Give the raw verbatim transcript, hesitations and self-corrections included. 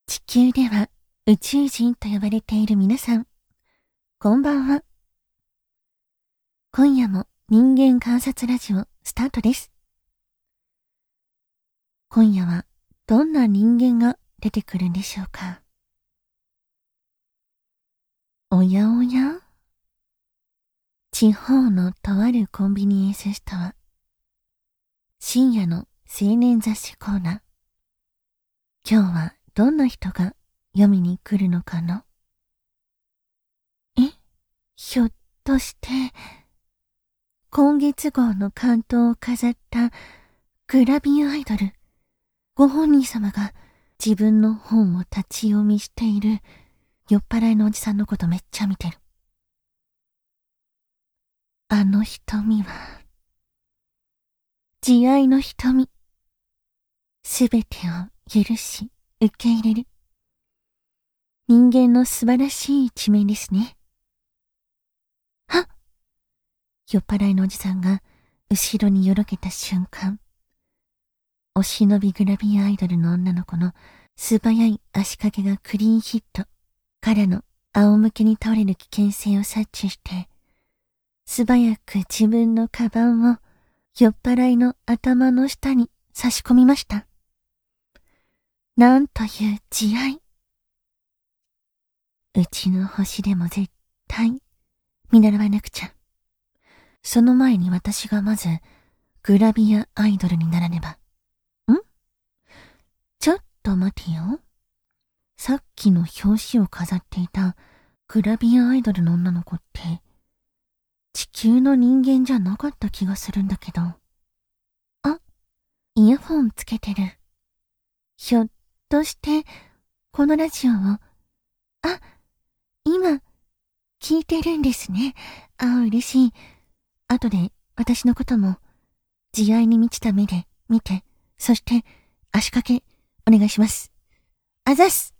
地球では宇宙人と呼ばれている皆さん、こんばんは。今夜も人間観察ラジオスタートです。今夜はどんな人間が出てくるんでしょうか。おやおや？地方のとあるコンビニエンスストア。深夜の青年雑誌コーナー。今日はどんな人が読みに来るのかな？え？ひょっとして、今月号の関東を飾ったグラビアアイドル、ご本人様が自分の本を立ち読みしている酔っ払いのおじさんのことめっちゃ見てる。あの瞳は、慈愛の瞳。すべてを許し、受け入れる。人間の素晴らしい一面ですね。はっ！酔っ払いのおじさんが後ろによろけた瞬間、お忍びグラビアアイドルの女の子の素早い足掛けがクリーンヒットからの仰向けに倒れる危険性を察知して、素早く自分のカバンを酔っ払いの頭の下に差し込みました。なんという慈愛。うちの星でも絶対見習わなくちゃ。その前に私がまずグラビアアイドルにならねば。ん？ちょっと待てよ。さっきの表紙を飾っていたグラビアアイドルの女の子って地球の人間じゃなかった気がするんだけど。あ、イヤホンつけてる。ひょっとしてこのラジオを、あ、今聞いてるんですね。あ、嬉しい。後で私のことも慈愛に満ちた目で見て、そして足掛けお願いします。あざっす。